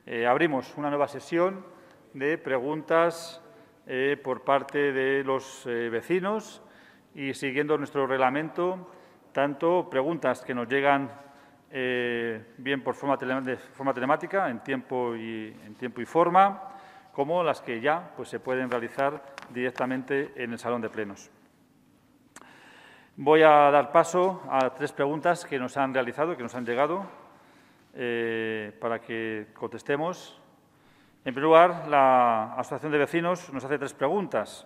Abrimos una nueva sesión de preguntas por parte de los vecinos y, siguiendo nuestro reglamento, tanto preguntas que nos llegan bien de forma telemática, en tiempo y forma, como las que ya se pueden realizar directamente en el salón de plenos. Voy a dar paso a 3 preguntas que nos han realizado, que nos han llegado, para que contestemos. En primer lugar, la Asociación de Vecinos nos hace 3 preguntas.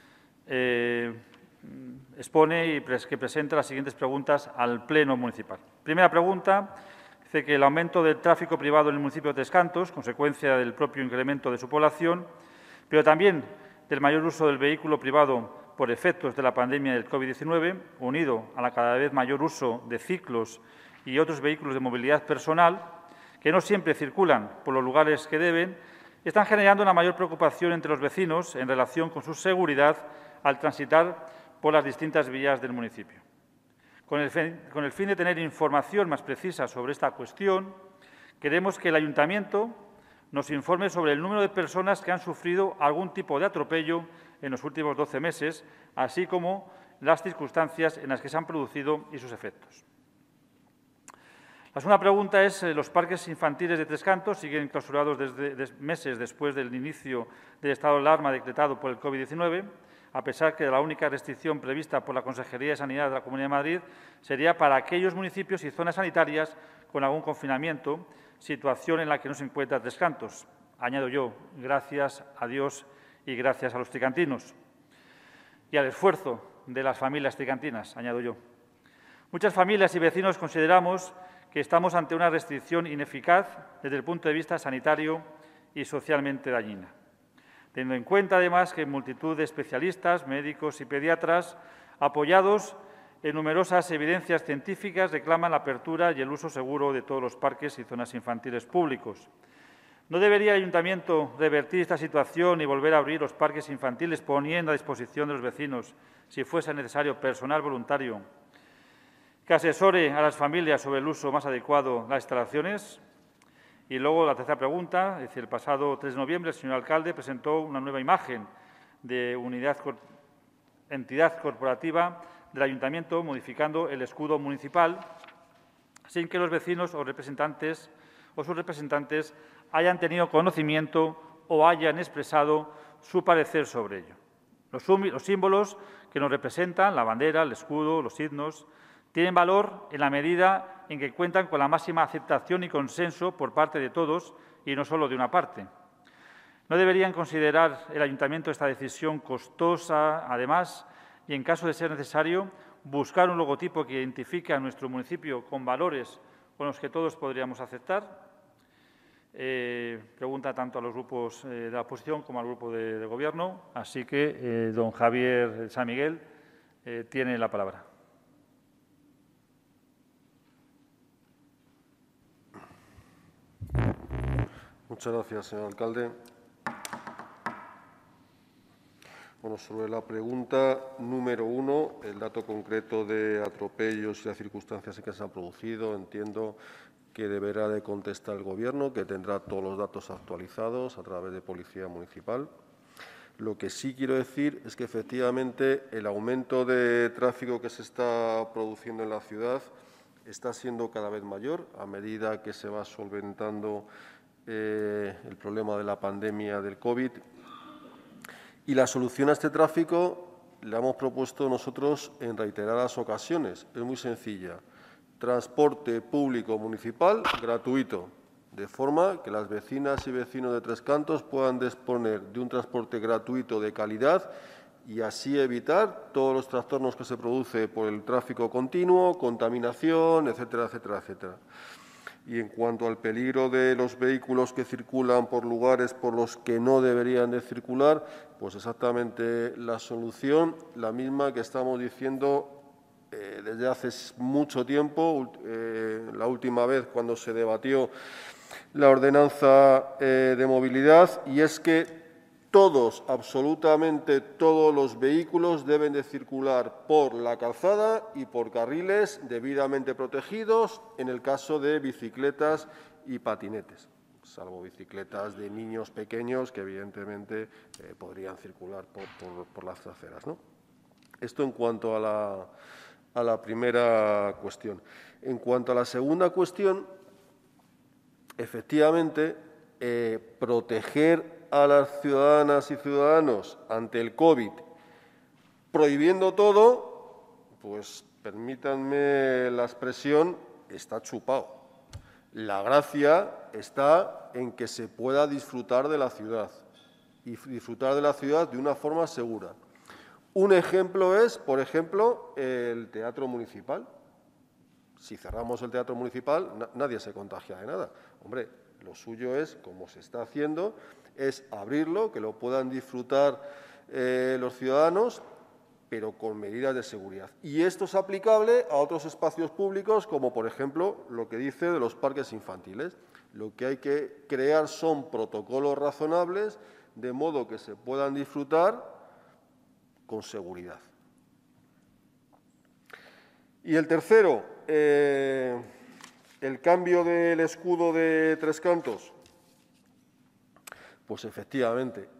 Expone que presenta las siguientes preguntas al Pleno municipal. Primera pregunta, dice que el aumento del tráfico privado en el municipio de Tres Cantos, consecuencia del propio incremento de su población, pero también del mayor uso del vehículo privado por efectos de la pandemia del COVID-19, unido a la cada vez mayor uso de ciclos y otros vehículos de movilidad personal, que no siempre circulan por los lugares que deben, están generando una mayor preocupación entre los vecinos en relación con su seguridad al transitar por las distintas vías del municipio. Con el fin de tener información más precisa sobre esta cuestión, queremos que el Ayuntamiento nos informe sobre el número de personas que han sufrido algún tipo de atropello en los últimos 12 meses, así como las circunstancias en las que se han producido y sus efectos. La segunda pregunta es: los parques infantiles de Tres Cantos siguen clausurados desde meses después del inicio del estado de alarma decretado por el COVID-19, a pesar que la única restricción prevista por la Consejería de Sanidad de la Comunidad de Madrid sería para aquellos municipios y zonas sanitarias con algún confinamiento, situación en la que no se encuentra Tres Cantos. Añado yo, gracias a Dios y gracias a los tricantinos y al esfuerzo de las familias tricantinas, añado yo. Muchas familias y vecinos consideramos que estamos ante una restricción ineficaz desde el punto de vista sanitario y socialmente dañina, teniendo en cuenta, además, que multitud de especialistas, médicos y pediatras, apoyados en numerosas evidencias científicas, reclaman la apertura y el uso seguro de todos los parques y zonas infantiles públicos. ¿No debería el Ayuntamiento revertir esta situación y volver a abrir los parques infantiles, poniendo a disposición de los vecinos, si fuese necesario, personal voluntario que asesore a las familias sobre el uso más adecuado de las instalaciones? Y luego la tercera pregunta, es decir, el pasado 3 de noviembre el señor alcalde presentó una nueva imagen de entidad corporativa del Ayuntamiento, modificando el escudo municipal, sin que los vecinos o sus representantes hayan tenido conocimiento o hayan expresado su parecer sobre ello. Los símbolos que nos representan, la bandera, el escudo, los signos, tienen valor en la medida en que cuentan con la máxima aceptación y consenso por parte de todos y no solo de una parte. ¿No deberían considerar el Ayuntamiento esta decisión costosa, además, y, en caso de ser necesario, buscar un logotipo que identifique a nuestro municipio con valores con los que todos podríamos aceptar? Pregunta tanto a los grupos de la oposición como al grupo de Gobierno. Así que, don Javier San Miguel tiene la palabra. Muchas gracias, señor alcalde. Bueno, sobre la pregunta número 1, el dato concreto de atropellos y las circunstancias en que se han producido, entiendo que deberá de contestar el Gobierno, que tendrá todos los datos actualizados a través de Policía Municipal. Lo que sí quiero decir es que, efectivamente, el aumento de tráfico que se está produciendo en la ciudad está siendo cada vez mayor a medida que se va solventando el problema de la pandemia del COVID. Y la solución a este tráfico la hemos propuesto nosotros en reiteradas ocasiones. Es muy sencilla: transporte público municipal gratuito, de forma que las vecinas y vecinos de Tres Cantos puedan disponer de un transporte gratuito de calidad y así evitar todos los trastornos que se produce por el tráfico continuo, contaminación, etcétera, etcétera, etcétera. Y en cuanto al peligro de los vehículos que circulan por lugares por los que no deberían de circular, pues exactamente la solución, la misma que estamos diciendo desde hace mucho tiempo, la última vez cuando se debatió la ordenanza de movilidad, y es que todos, absolutamente todos los vehículos deben de circular por la calzada y por carriles debidamente protegidos en el caso de bicicletas y patinetes. salvo bicicletas de niños pequeños que evidentemente podrían circular por las aceras, ¿no? Esto en cuanto a la primera cuestión. En cuanto a la segunda cuestión, efectivamente, proteger a las ciudadanas y ciudadanos ante el COVID prohibiendo todo, pues permítanme la expresión, está chupado. La gracia está en que se pueda disfrutar de la ciudad y disfrutar de la ciudad de una forma segura. Un ejemplo es, por ejemplo, el Teatro Municipal. Si cerramos el Teatro Municipal, nadie se contagia de nada. Hombre, lo suyo es, como se está haciendo, es abrirlo, que lo puedan disfrutar los ciudadanos, pero con medidas de seguridad. Y esto es aplicable a otros espacios públicos, como por ejemplo lo que dice de los parques infantiles. Lo que hay que crear son protocolos razonables, de modo que se puedan disfrutar con seguridad. Y el tercero, el cambio del escudo de Tres Cantos. Pues efectivamente,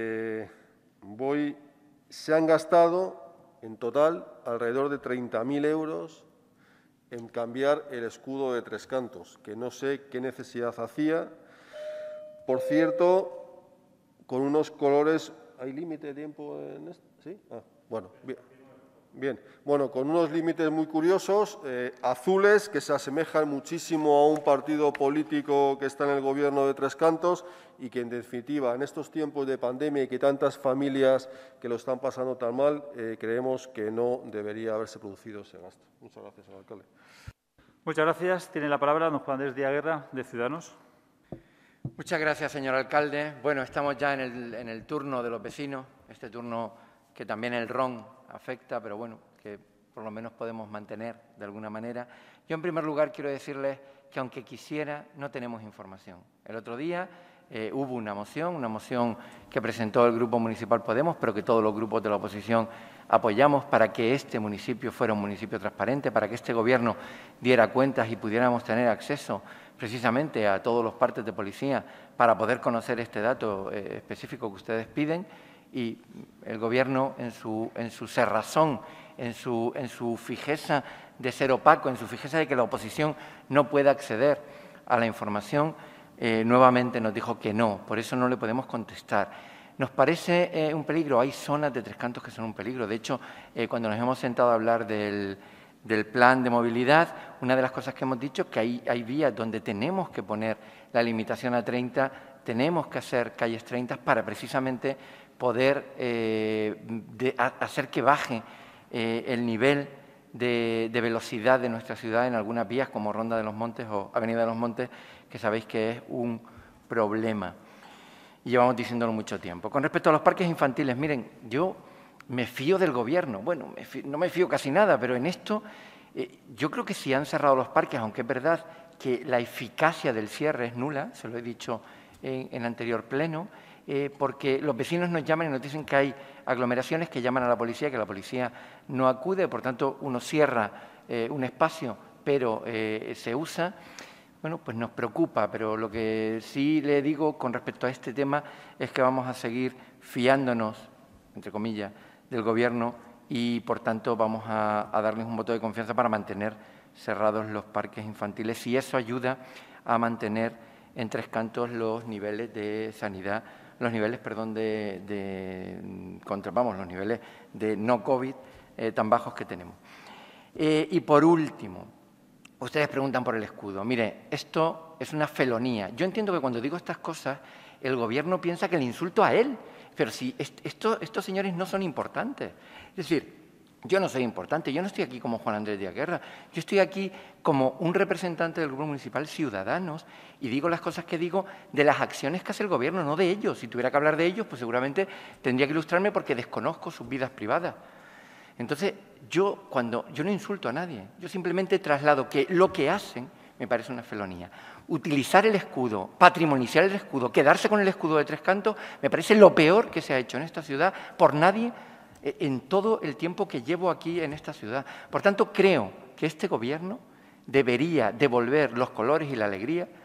se han gastado en total alrededor de 30.000 euros en cambiar el escudo de Tres Cantos, que no sé qué necesidad hacía. Por cierto, con unos colores... ¿Hay límite de tiempo en esto? ¿Sí? Bueno, bien. Bueno, con unos límites muy curiosos, azules, que se asemejan muchísimo a un partido político que está en el gobierno de Tres Cantos y que, en definitiva, en estos tiempos de pandemia y que tantas familias que lo están pasando tan mal, creemos que no debería haberse producido ese gasto. Muchas gracias, señor alcalde. Muchas gracias. Tiene la palabra don Juan Andrés Díaz Guerra, de Ciudadanos. Muchas gracias, señor alcalde. Bueno, estamos ya en el turno de los vecinos, este turno que también el RON afecta, pero bueno, que por lo menos podemos mantener de alguna manera. Yo, en primer lugar, quiero decirles que, aunque quisiera, no tenemos información. El otro día hubo una moción que presentó el Grupo Municipal Podemos, pero que todos los grupos de la oposición apoyamos para que este municipio fuera un municipio transparente, para que este Gobierno diera cuentas y pudiéramos tener acceso precisamente a todos los partes de policía para poder conocer este dato específico que ustedes piden. Y el Gobierno, en su cerrazón, en su fijeza de ser opaco, en su fijeza de que la oposición no pueda acceder a la información, nuevamente nos dijo que no. Por eso no le podemos contestar. Nos parece un peligro. Hay zonas de Tres Cantos que son un peligro. De hecho, cuando nos hemos sentado a hablar del plan de movilidad, una de las cosas que hemos dicho es que hay vías donde tenemos que poner la limitación a 30, tenemos que hacer calles 30 para precisamente poder hacer que baje el nivel de velocidad de nuestra ciudad en algunas vías como Ronda de los Montes o Avenida de los Montes, que sabéis que es un problema. Y llevamos diciéndolo mucho tiempo. Con respecto a los parques infantiles, miren, yo me fío del Gobierno. Bueno, no me fío casi nada, pero en esto yo creo que si han cerrado los parques, aunque es verdad que la eficacia del cierre es nula, se lo he dicho en anterior pleno, porque los vecinos nos llaman y nos dicen que hay aglomeraciones que llaman a la policía, que la policía no acude, por tanto uno cierra un espacio, pero se usa. Bueno, pues nos preocupa, pero lo que sí le digo con respecto a este tema es que vamos a seguir fiándonos, entre comillas, del Gobierno y, por tanto, vamos a darles un voto de confianza para mantener cerrados los parques infantiles, y eso ayuda a mantener en Tres Cantos los niveles de sanidad, los niveles, perdón, los niveles de no COVID tan bajos que tenemos. Y por último, ustedes preguntan por el escudo. Mire, esto es una felonía. Yo entiendo que cuando digo estas cosas, el Gobierno piensa que le insulto a él, pero si estos señores no son importantes. Es decir, yo no soy importante, yo no estoy aquí como Juan Andrés Díaz Guerra, yo estoy aquí como un representante del Grupo Municipal Ciudadanos y digo las cosas que digo de las acciones que hace el Gobierno, no de ellos. Si tuviera que hablar de ellos, pues seguramente tendría que ilustrarme porque desconozco sus vidas privadas. Entonces, yo no insulto a nadie, yo simplemente traslado que lo que hacen me parece una felonía. Utilizar el escudo, patrimonializar el escudo, quedarse con el escudo de Tres Cantos, me parece lo peor que se ha hecho en esta ciudad por nadie en todo el tiempo que llevo aquí en esta ciudad. Por tanto, creo que este Gobierno debería devolver los colores y la alegría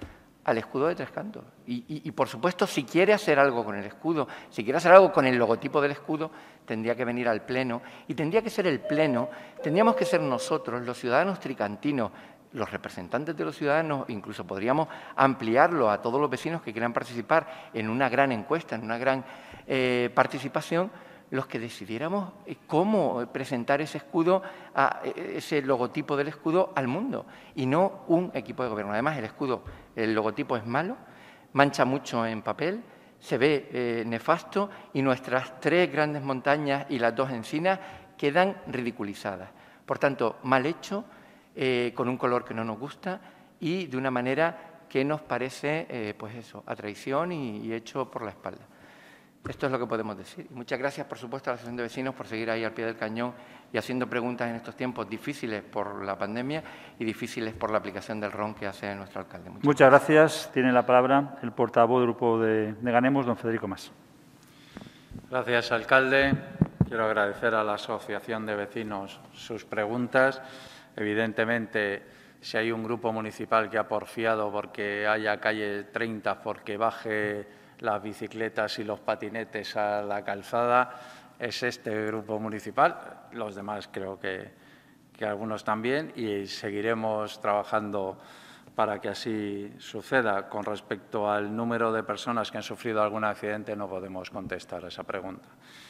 al escudo de Tres Cantos. Y, por supuesto, si quiere hacer algo con el escudo, si quiere hacer algo con el logotipo del escudo, tendría que venir al Pleno. Y tendría que ser el Pleno, tendríamos que ser nosotros, los ciudadanos tricantinos, los representantes de los ciudadanos, incluso podríamos ampliarlo a todos los vecinos que quieran participar en una gran encuesta, en una gran participación, los que decidiéramos cómo presentar ese escudo, ese logotipo del escudo al mundo, y no un equipo de gobierno. Además, el logotipo es malo, mancha mucho en papel, se ve nefasto, y nuestras 3 grandes montañas y las 2 encinas quedan ridiculizadas. Por tanto, mal hecho, con un color que no nos gusta y de una manera que nos parece, pues eso, a traición y hecho por la espalda. Esto es lo que podemos decir. Y muchas gracias, por supuesto, a la Asociación de Vecinos por seguir ahí al pie del cañón y haciendo preguntas en estos tiempos difíciles por la pandemia y difíciles por la aplicación del RON que hace nuestro alcalde. Muchas gracias. Tiene la palabra el portavoz del Grupo de Ganemos, don Federico Mas. Gracias, alcalde. Quiero agradecer a la Asociación de Vecinos sus preguntas. Evidentemente, si hay un grupo municipal que ha porfiado porque haya calle 30, porque baje las bicicletas y los patinetes a la calzada, es este grupo municipal. Los demás creo que algunos también, y seguiremos trabajando para que así suceda. Con respecto al número de personas que han sufrido algún accidente, no podemos contestar a esa pregunta.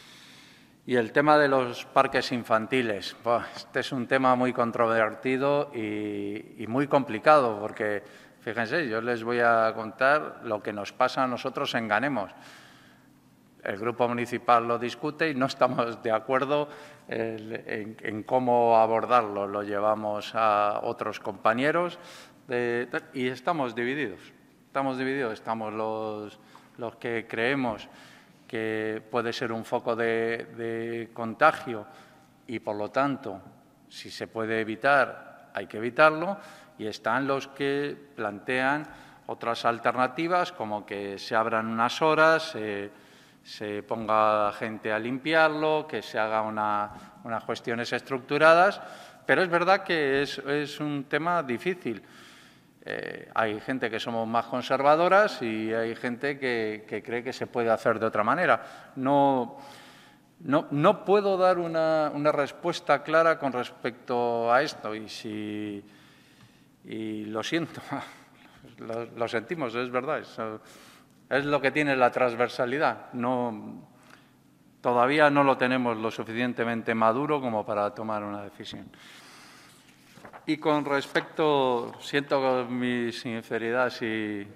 Y el tema de los parques infantiles, este es un tema muy controvertido y muy complicado, porque, fíjense, yo les voy a contar lo que nos pasa a nosotros en Ganemos. El grupo municipal lo discute y no estamos de acuerdo en cómo abordarlo. Lo llevamos a otros compañeros y estamos divididos. Estamos los que creemos que puede ser un foco de contagio y, por lo tanto, si se puede evitar, hay que evitarlo, y están los que plantean otras alternativas, como que se abran unas horas, se ponga gente a limpiarlo, que se haga unas cuestiones estructuradas, pero es verdad que es un tema difícil. Hay gente que somos más conservadoras y hay gente que cree que se puede hacer de otra manera. No puedo dar una respuesta clara con respecto a esto y lo siento, lo sentimos, es verdad. Es lo que tiene la transversalidad. Todavía no lo tenemos lo suficientemente maduro como para tomar una decisión. Y con respecto, siento mi sinceridad si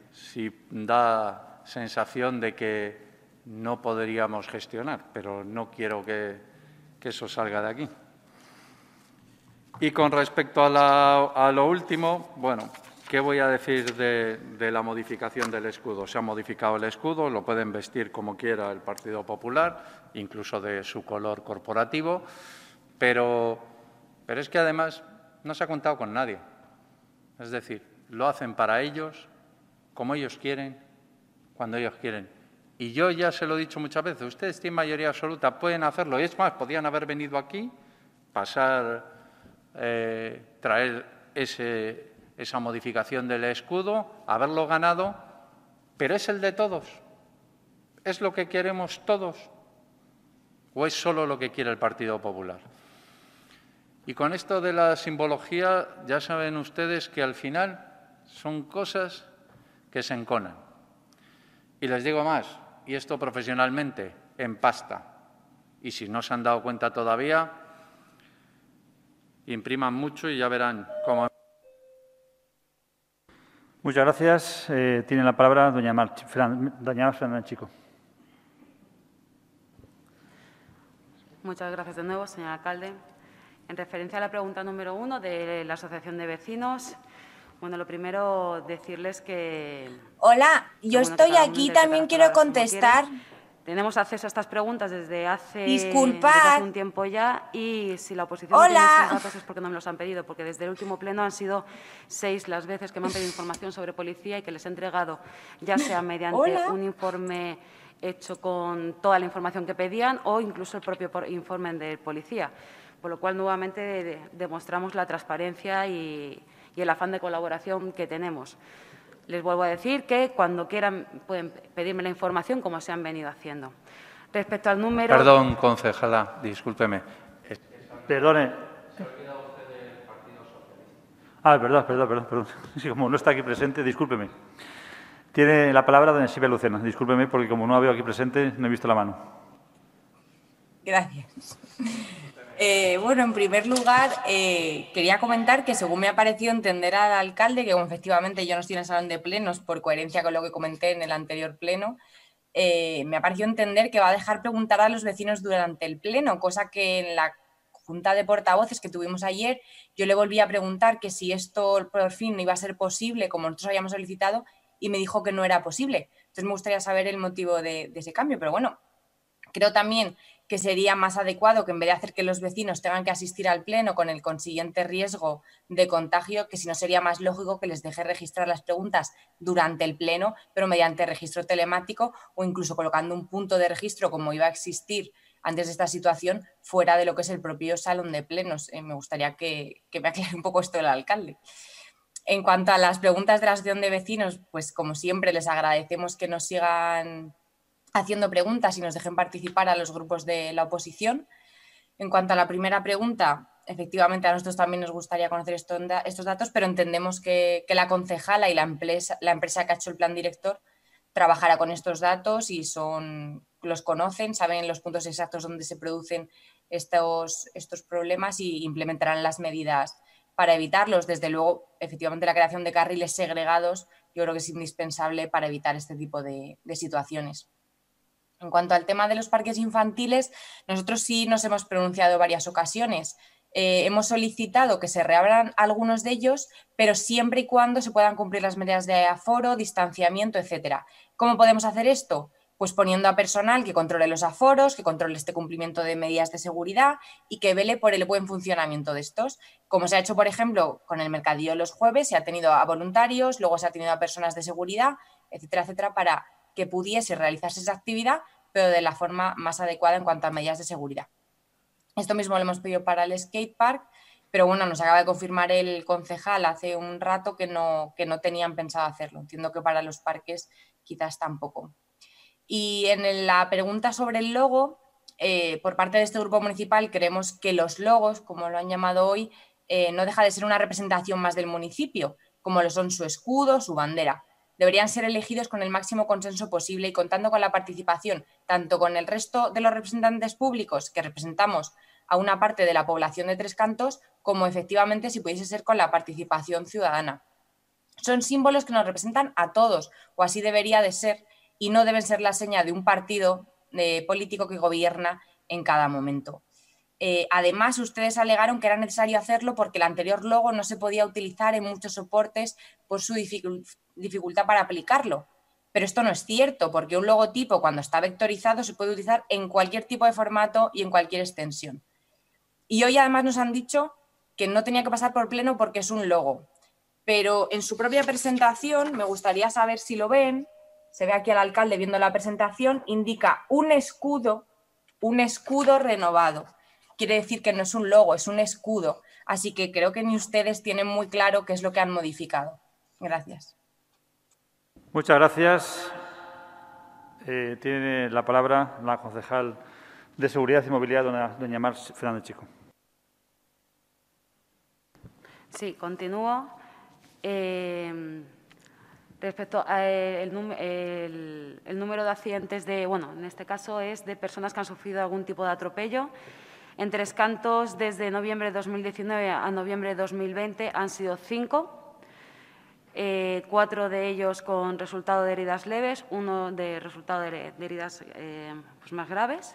da sensación de que no podríamos gestionar, pero no quiero que eso salga de aquí. Y con respecto a lo último, bueno, ¿qué voy a decir de la modificación del escudo? Se ha modificado el escudo, lo pueden vestir como quiera el Partido Popular, incluso de su color corporativo, pero es que además no se ha contado con nadie. Es decir, lo hacen para ellos, como ellos quieren, cuando ellos quieren. Y yo ya se lo he dicho muchas veces, ustedes tienen mayoría absoluta, pueden hacerlo. Y es más, podían haber venido aquí, traer esa modificación del escudo, haberlo ganado, pero es el de todos. ¿Es lo que queremos todos? ¿O es solo lo que quiere el Partido Popular? Y con esto de la simbología, ya saben ustedes que al final son cosas que se enconan. Y les digo más, y esto profesionalmente, en pasta. Y si no se han dado cuenta todavía, impriman mucho y ya verán cómo. Muchas gracias. Tiene la palabra doña Fernández Chico. Muchas gracias de nuevo, señor alcalde. En referencia a la pregunta número 1 de la Asociación de Vecinos, bueno, lo primero decirles que… Hola, yo estoy aquí, también quiero contestar. Tenemos acceso a estas preguntas desde hace un tiempo ya y si la oposición no tiene estos datos es porque no me los han pedido, porque desde el último pleno han sido 6 las veces que me han pedido información sobre policía y que les he entregado, ya sea mediante un informe hecho con toda la información que pedían o incluso el propio informe de policía. Por lo cual, nuevamente, demostramos la transparencia y el afán de colaboración que tenemos. Les vuelvo a decir que cuando quieran pueden pedirme la información como se han venido haciendo. Respecto al número… Perdón, concejala, discúlpeme. Perdone. ¿Se ha olvidado usted del Partido Socialista? Perdón. Sí, como no está aquí presente, discúlpeme. Tiene la palabra doña Silvia Lucena. Discúlpeme porque como no la veo aquí presente, no he visto la mano. Gracias. Bueno, en primer lugar, quería comentar que según me ha parecido entender al alcalde, que como efectivamente yo no estoy en el salón de plenos por coherencia con lo que comenté en el anterior pleno, me ha parecido entender que va a dejar preguntar a los vecinos durante el pleno, cosa que en la junta de portavoces que tuvimos ayer yo le volví a preguntar que si esto por fin no iba a ser posible como nosotros habíamos solicitado y me dijo que no era posible. Entonces me gustaría saber el motivo de ese cambio, pero bueno, creo también que sería más adecuado que en vez de hacer que los vecinos tengan que asistir al pleno con el consiguiente riesgo de contagio, que si no sería más lógico que les deje registrar las preguntas durante el pleno, pero mediante registro telemático o incluso colocando un punto de registro como iba a existir antes de esta situación fuera de lo que es el propio salón de plenos. Me gustaría que me aclare un poco esto el alcalde. En cuanto a las preguntas de la asociación de vecinos, pues como siempre les agradecemos que nos sigan haciendo preguntas y nos dejen participar a los grupos de la oposición. En cuanto a la primera pregunta, efectivamente a nosotros también nos gustaría conocer estos datos, pero entendemos que la concejala y la empresa que ha hecho el plan director trabajará con estos datos y los conocen, saben los puntos exactos donde se producen estos problemas y implementarán las medidas para evitarlos. Desde luego, efectivamente, la creación de carriles segregados yo creo que es indispensable para evitar este tipo de situaciones. En cuanto al tema de los parques infantiles, nosotros sí nos hemos pronunciado en varias ocasiones. Hemos solicitado que se reabran algunos de ellos, pero siempre y cuando se puedan cumplir las medidas de aforo, distanciamiento, etcétera. ¿Cómo podemos hacer esto? Pues poniendo a personal que controle los aforos, que controle este cumplimiento de medidas de seguridad y que vele por el buen funcionamiento de estos. Como se ha hecho, por ejemplo, con el mercadillo los jueves, se ha tenido a voluntarios, luego se ha tenido a personas de seguridad, etcétera, etcétera, para que pudiese realizarse esa actividad, pero de la forma más adecuada en cuanto a medidas de seguridad. Esto mismo lo hemos pedido para el skatepark, pero bueno, nos acaba de confirmar el concejal hace un rato que no tenían pensado hacerlo. Entiendo que para los parques quizás tampoco. Y en la pregunta sobre el logo, por parte de este grupo municipal creemos que los logos, como lo han llamado hoy, no deja de ser una representación más del municipio, como lo son su escudo, su bandera. Deberían ser elegidos con el máximo consenso posible y contando con la participación tanto con el resto de los representantes públicos que representamos a una parte de la población de Tres Cantos, como efectivamente si pudiese ser con la participación ciudadana. Son símbolos que nos representan a todos, o así debería de ser, y no deben ser la seña de un partido político que gobierna en cada momento. Además, ustedes alegaron que era necesario hacerlo porque el anterior logo no se podía utilizar en muchos soportes por su dificultad para aplicarlo. Pero esto no es cierto, porque un logotipo, cuando está vectorizado, se puede utilizar en cualquier tipo de formato y en cualquier extensión. Y hoy, además, nos han dicho que no tenía que pasar por pleno porque es un logo. Pero en su propia presentación, me gustaría saber si lo ven, se ve aquí al alcalde viendo la presentación, indica un escudo renovado. Quiere decir que no es un logo, es un escudo. Así que creo que ni ustedes tienen muy claro qué es lo que han modificado. Gracias. Muchas gracias. Tiene la palabra la concejal de Seguridad y Movilidad, doña Mar Fernández Chico. Sí, continúo. Respecto al número de accidentes en este caso es de personas que han sufrido algún tipo de atropello. En Tres Cantos, desde noviembre de 2019 a noviembre de 2020, han sido 5, 4 de ellos con resultado de heridas leves, 1 de resultado de heridas más graves.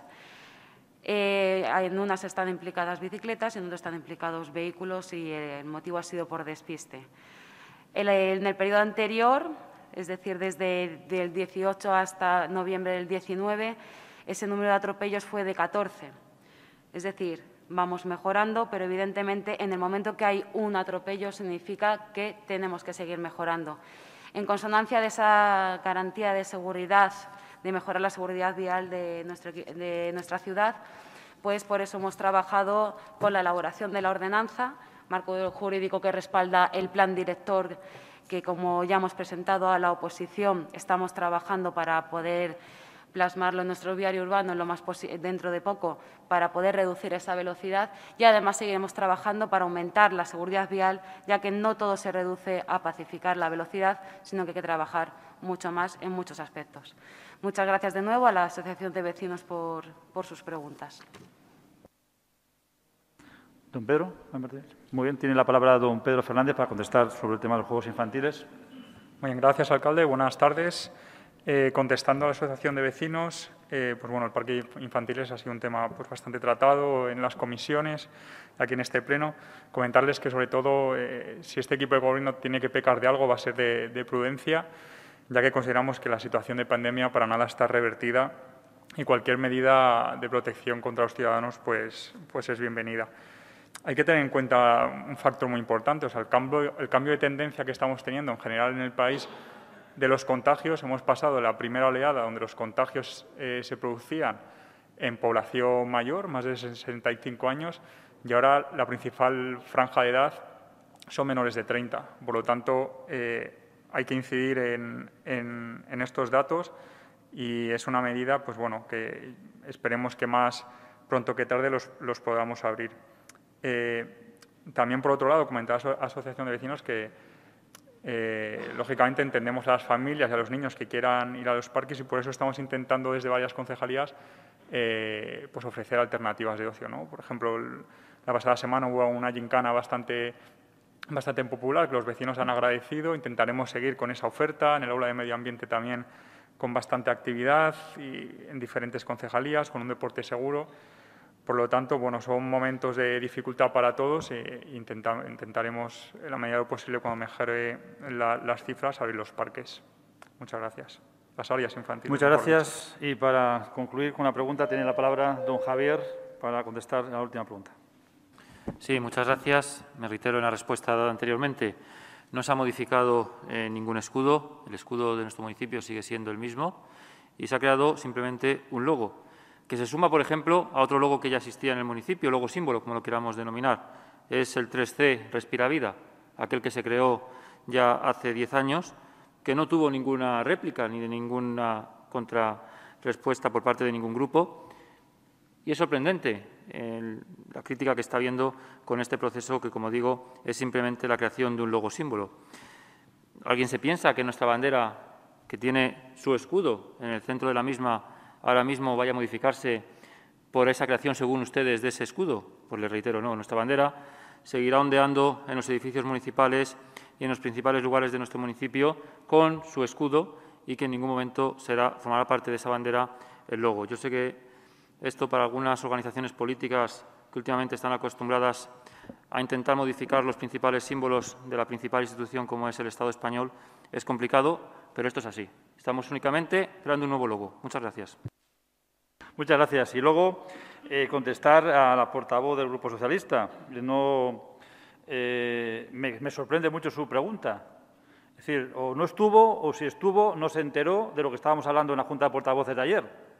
En unas están implicadas bicicletas y en otras están implicados vehículos y el motivo ha sido por despiste. En el periodo anterior, es decir, desde el 18 hasta noviembre del 19, ese número de atropellos fue de 14. Es decir, vamos mejorando, pero evidentemente en el momento que hay un atropello significa que tenemos que seguir mejorando. En consonancia de esa garantía de seguridad, de mejorar la seguridad vial de nuestra ciudad, pues por eso hemos trabajado con la elaboración de la ordenanza, marco jurídico que respalda el plan director que, como ya hemos presentado a la oposición, estamos trabajando para poder plasmarlo en nuestro viario urbano dentro de poco, para poder reducir esa velocidad, y además seguiremos trabajando para aumentar la seguridad vial, ya que no todo se reduce a pacificar la velocidad, sino que hay que trabajar mucho más en muchos aspectos. Muchas gracias de nuevo a la Asociación de Vecinos por sus preguntas. Don Pedro. Muy bien, tiene la palabra don Pedro Fernández para contestar sobre el tema de los juegos infantiles. Muy bien, gracias, alcalde. Buenas tardes. Contestando a la Asociación de Vecinos, pues bueno, el parque infantiles ha sido un tema pues bastante tratado en las comisiones, aquí en este pleno. Comentarles que, sobre todo, si este equipo de gobierno tiene que pecar de algo, va a ser de prudencia, ya que consideramos que la situación de pandemia para nada está revertida y cualquier medida de protección contra los ciudadanos pues es bienvenida. Hay que tener en cuenta un factor muy importante, o sea, el cambio de tendencia que estamos teniendo en general en el país de los contagios. Hemos pasado de la primera oleada, donde los contagios se producían en población mayor, más de 65 años, y ahora la principal franja de edad son menores de 30. Por lo tanto, hay que incidir en estos datos, y es una medida pues bueno, que esperemos que más pronto que tarde los podamos abrir. También, por otro lado, comentar a la Asociación de Vecinos que lógicamente entendemos a las familias y a los niños que quieran ir a los parques, y por eso estamos intentando desde varias concejalías pues ofrecer alternativas de ocio, ¿no? Por ejemplo, la pasada semana hubo una gincana bastante popular que los vecinos han agradecido. Intentaremos seguir con esa oferta en el aula de medio ambiente también, con bastante actividad, y en diferentes concejalías, con un deporte seguro. Por lo tanto, bueno, son momentos de dificultad para todos, e intentaremos, en la medida de lo posible, cuando mejore las cifras, abrir los parques. Muchas gracias. Las áreas infantiles. Muchas gracias. Y para concluir con una pregunta, tiene la palabra don Javier para contestar la última pregunta. Sí, muchas gracias. Me reitero en la respuesta dada anteriormente. No se ha modificado ningún escudo. El escudo de nuestro municipio sigue siendo el mismo, y se ha creado simplemente un logo, que se suma, por ejemplo, a otro logo que ya existía en el municipio, logo símbolo, como lo queramos denominar. Es el 3C Respira Vida, aquel que se creó ya hace 10 años, que no tuvo ninguna réplica ni de ninguna contrarrespuesta por parte de ningún grupo. Y es sorprendente la crítica que está habiendo con este proceso, que, como digo, es simplemente la creación de un logo símbolo. ¿Alguien se piensa que nuestra bandera, que tiene su escudo en el centro de la misma, ahora mismo vaya a modificarse por esa creación, según ustedes, de ese escudo? Pues les reitero, no. Nuestra bandera seguirá ondeando en los edificios municipales y en los principales lugares de nuestro municipio con su escudo, y que en ningún momento formará parte de esa bandera el logo. Yo sé que esto, para algunas organizaciones políticas que últimamente están acostumbradas a intentar modificar los principales símbolos de la principal institución, como es el Estado español, es complicado, pero esto es así. Estamos únicamente creando un nuevo logo. Muchas gracias. Muchas gracias. Y luego contestar a la portavoz del Grupo Socialista. Me sorprende mucho su pregunta. Es decir, o no estuvo, o si estuvo, no se enteró de lo que estábamos hablando en la Junta de Portavoces de ayer.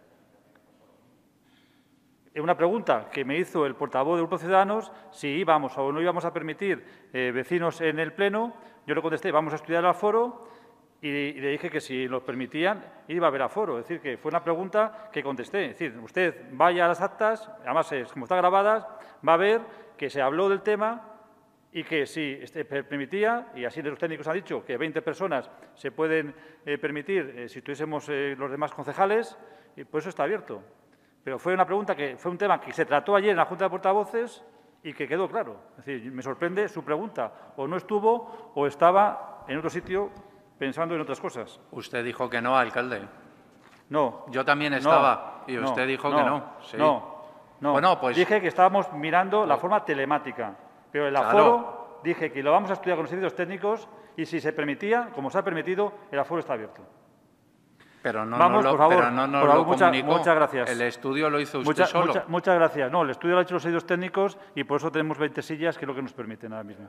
Una pregunta que me hizo el portavoz del Grupo Ciudadanos, si íbamos o no íbamos a permitir vecinos en el Pleno. Yo le contesté, vamos a estudiar el aforo, y le dije que si nos permitían iba a haber aforo. Es decir, que fue una pregunta que contesté. Es decir, usted vaya a las actas, además, como están grabadas, va a ver que se habló del tema y que si permitía, y así los técnicos han dicho, que 20 personas se pueden permitir si tuviésemos los demás concejales, y por eso está abierto. Pero fue una pregunta que fue un tema que se trató ayer en la Junta de Portavoces y que quedó claro. Es decir, me sorprende su pregunta. O no estuvo o estaba en otro sitio pensando en otras cosas. Usted dijo que no, alcalde. No. Yo también estaba, y usted dijo que no. Sí. No. Bueno, pues dije que estábamos mirando la forma telemática, pero el aforo, dije que lo vamos a estudiar con los servicios técnicos, y si se permitía, como se ha permitido, el aforo está abierto. Pero no Vamos, por favor, lo comunicó. Muchas gracias. El estudio lo hizo usted solo. Muchas gracias. No, el estudio lo han hecho los servicios técnicos, y por eso tenemos 20 sillas, que es lo que nos permiten ahora mismo.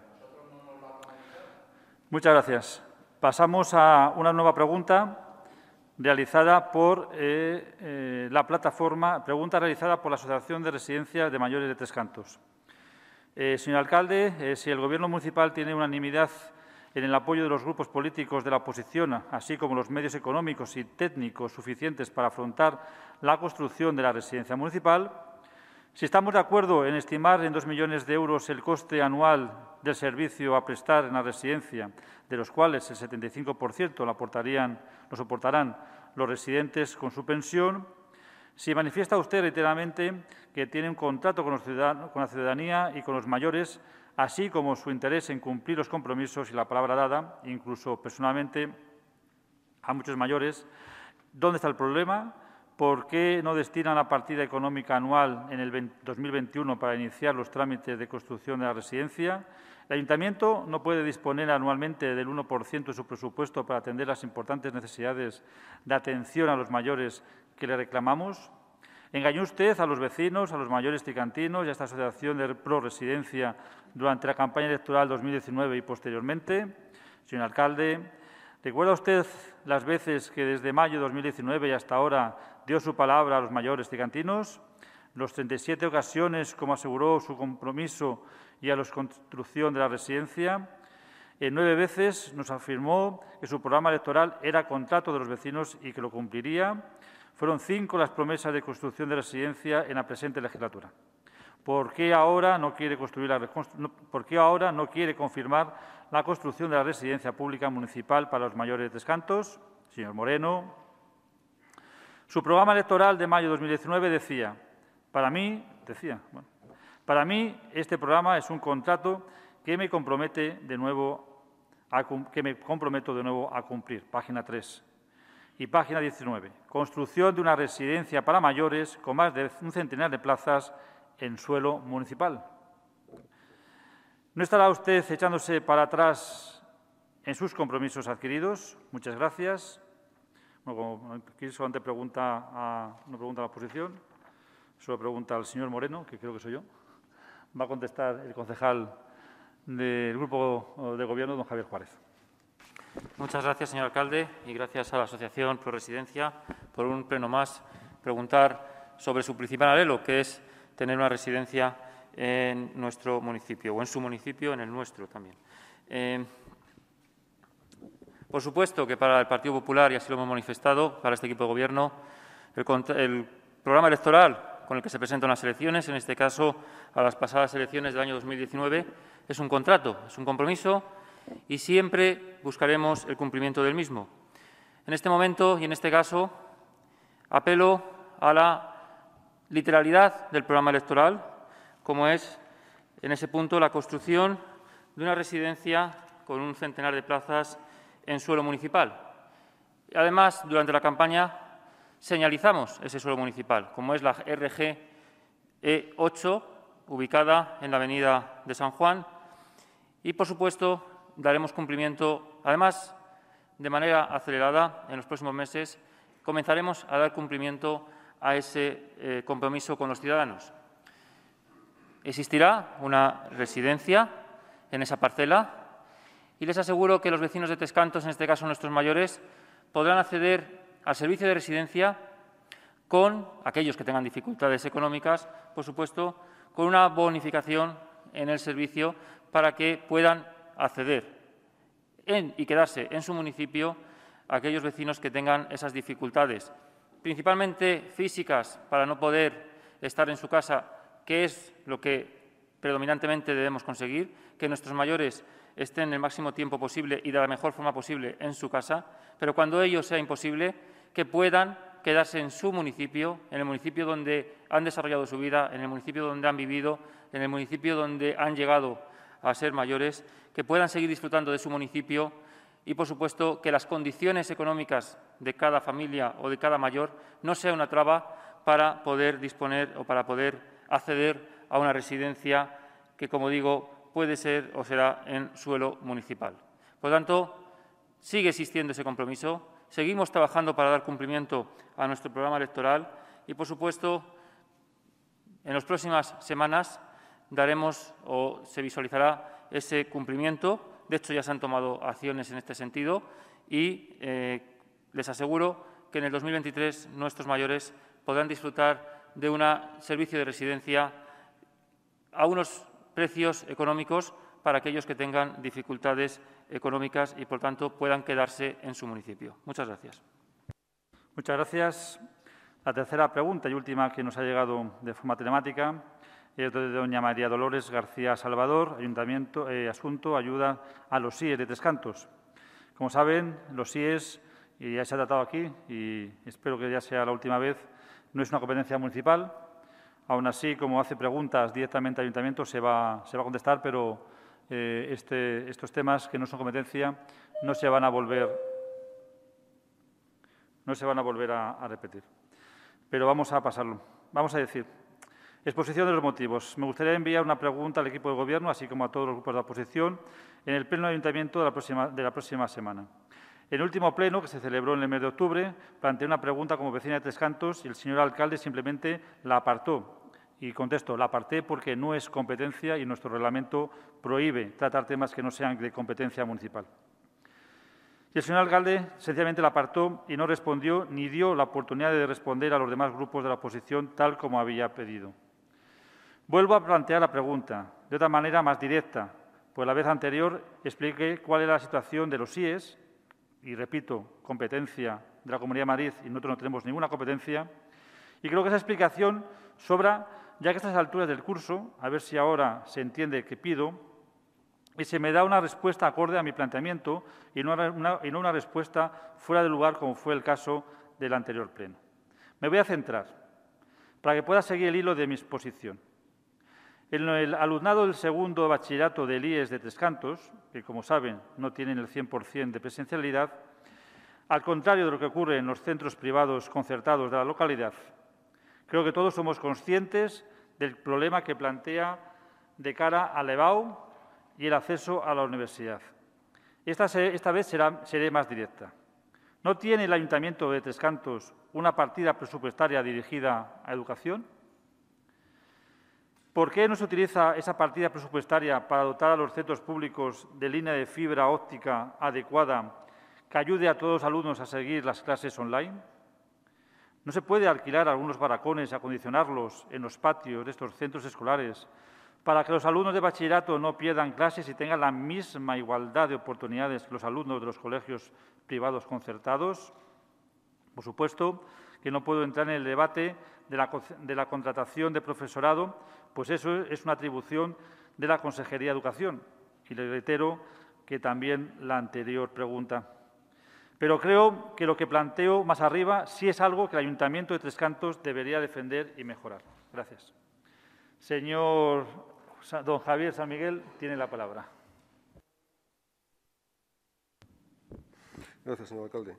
Muchas gracias. Pasamos a una nueva pregunta realizada por la plataforma, pregunta realizada por la Asociación de Residencias de Mayores de Tres Cantos. Señor alcalde, si el Gobierno municipal tiene unanimidad en el apoyo de los grupos políticos de la oposición, así como los medios económicos y técnicos suficientes para afrontar la construcción de la residencia municipal, si estamos de acuerdo en estimar en 2 millones de euros el coste anual del servicio a prestar en la residencia, de los cuales el 75% lo soportarán los residentes con su pensión, si manifiesta usted reiteradamente que tiene un contrato con la ciudadanía y con los mayores, así como su interés en cumplir los compromisos y la palabra dada, incluso personalmente a muchos mayores, ¿dónde está el problema? ¿Por qué no destinan la partida económica anual en el 2021 para iniciar los trámites de construcción de la residencia? El Ayuntamiento no puede disponer anualmente del 1% de su presupuesto para atender las importantes necesidades de atención a los mayores que le reclamamos. ¿Engañó usted a los vecinos, a los mayores tricantinos y a esta asociación de pro residencia durante la campaña electoral 2019 y posteriormente? Señor alcalde, ¿recuerda usted las veces que desde mayo de 2019 y hasta ahora dio su palabra a los mayores tricantinos? Los 37 ocasiones, como aseguró su compromiso y a la construcción de la residencia. 9 veces nos afirmó que su programa electoral era contrato de los vecinos y que lo cumpliría. Fueron 5 las promesas de construcción de residencia en la presente legislatura. ¿Por qué ahora no quiere confirmar la construcción de la residencia pública municipal para los mayores de Trescantos? Señor Moreno. Su programa electoral de mayo de 2019 decía, para mí este programa es un contrato que me comprometo de nuevo a cumplir. Página 3. Y página 19. Construcción de una residencia para mayores con más de un centenar de plazas en suelo municipal. ¿No estará usted echándose para atrás en sus compromisos adquiridos? Muchas gracias. Bueno, aquí solamente no pregunta a la oposición, solo pregunta al señor Moreno, que creo que soy yo. Va a contestar el concejal del Grupo de Gobierno, don Javier Juárez. Muchas gracias, señor alcalde, y gracias a la Asociación Pro Residencia por un pleno más preguntar sobre su principal anhelo, que es tener una residencia en nuestro municipio, o en su municipio, en el nuestro también. Por supuesto que para el Partido Popular, y así lo hemos manifestado, para este equipo de Gobierno, el programa electoral con el que se presentan las elecciones, en este caso a las pasadas elecciones del año 2019, es un contrato, es un compromiso y siempre buscaremos el cumplimiento del mismo. En este momento y en este caso apelo a la literalidad del programa electoral, como es en ese punto la construcción de una residencia con un centenar de plazas en suelo municipal. Además, durante la campaña señalizamos ese suelo municipal, como es la RG E8, ubicada en la avenida de San Juan, y, por supuesto, daremos cumplimiento, además, de manera acelerada, en los próximos meses, comenzaremos a dar cumplimiento a ese compromiso con los ciudadanos. Existirá una residencia en esa parcela y les aseguro que los vecinos de Trescantos, en este caso nuestros mayores, podrán acceder al servicio de residencia con aquellos que tengan dificultades económicas, por supuesto, con una bonificación en el servicio para que puedan acceder y quedarse en su municipio aquellos vecinos que tengan esas dificultades, principalmente físicas, para no poder estar en su casa, que es lo que predominantemente debemos conseguir, que nuestros mayores estén el máximo tiempo posible y de la mejor forma posible en su casa, pero cuando ello sea imposible, que puedan quedarse en su municipio, en el municipio donde han desarrollado su vida, en el municipio donde han vivido, en el municipio donde han llegado a ser mayores, que puedan seguir disfrutando de su municipio y, por supuesto, que las condiciones económicas de cada familia o de cada mayor no sea una traba para poder disponer o para poder acceder a una residencia que, como digo, puede ser o será en suelo municipal. Por lo tanto, sigue existiendo ese compromiso, seguimos trabajando para dar cumplimiento a nuestro programa electoral y, por supuesto, en las próximas semanas daremos o se visualizará ese cumplimiento. De hecho, ya se han tomado acciones en este sentido y les aseguro que en el 2023 nuestros mayores podrán disfrutar de un servicio de residencia a unos precios económicos para aquellos que tengan dificultades económicas y, por tanto, puedan quedarse en su municipio. Muchas gracias. Muchas gracias. La tercera pregunta y última que nos ha llegado de forma telemática es de doña María Dolores García Salvador, Ayuntamiento, asunto ayuda a los SIES de Tres Cantos. Como saben, los SIES, y ya se ha tratado aquí, y espero que ya sea la última vez, no es una competencia municipal. Aún así, como hace preguntas directamente al Ayuntamiento, se va a contestar, pero estos temas que no son competencia no se van a volver a repetir. Pero vamos a pasarlo. Vamos a decir, exposición de los motivos. Me gustaría enviar una pregunta al equipo de Gobierno, así como a todos los grupos de la oposición, en el Pleno del Ayuntamiento de la próxima semana. En el último pleno, que se celebró en el mes de octubre, planteé una pregunta como vecina de Tres Cantos y el señor alcalde simplemente la apartó. Y contesto, la aparté porque no es competencia y nuestro reglamento prohíbe tratar temas que no sean de competencia municipal. Y el señor alcalde sencillamente la apartó y no respondió ni dio la oportunidad de responder a los demás grupos de la oposición tal como había pedido. Vuelvo a plantear la pregunta de otra manera más directa, pues la vez anterior expliqué cuál era la situación de los SIES, y repito, competencia de la Comunidad de Madrid y nosotros no tenemos ninguna competencia, y creo que esa explicación sobra, ya que a estas alturas del curso, a ver si ahora se entiende qué pido, y se me da una respuesta acorde a mi planteamiento y no una respuesta fuera de lugar como fue el caso del anterior pleno. Me voy a centrar, para que pueda seguir el hilo de mi exposición. En el alumnado del segundo bachillerato del IES de Tres Cantos, que como saben no tienen el 100% de presencialidad, al contrario de lo que ocurre en los centros privados concertados de la localidad, creo que todos somos conscientes del problema que plantea de cara al EBAU y el acceso a la universidad. Esta vez seré más directa. ¿No tiene el Ayuntamiento de Tres Cantos una partida presupuestaria dirigida a educación? ¿Por qué no se utiliza esa partida presupuestaria para dotar a los centros públicos de línea de fibra óptica adecuada que ayude a todos los alumnos a seguir las clases online? ¿No se puede alquilar algunos barracones y acondicionarlos en los patios de estos centros escolares para que los alumnos de bachillerato no pierdan clases y tengan la misma igualdad de oportunidades que los alumnos de los colegios privados concertados? Por supuesto que no puedo entrar en el debate de la contratación de profesorado, pues eso es una atribución de la Consejería de Educación. Y le reitero que también la anterior pregunta. Pero creo que lo que planteo más arriba sí es algo que el Ayuntamiento de Tres Cantos debería defender y mejorar. Gracias. Señor don Javier San Miguel, tiene la palabra. Gracias, señor alcalde.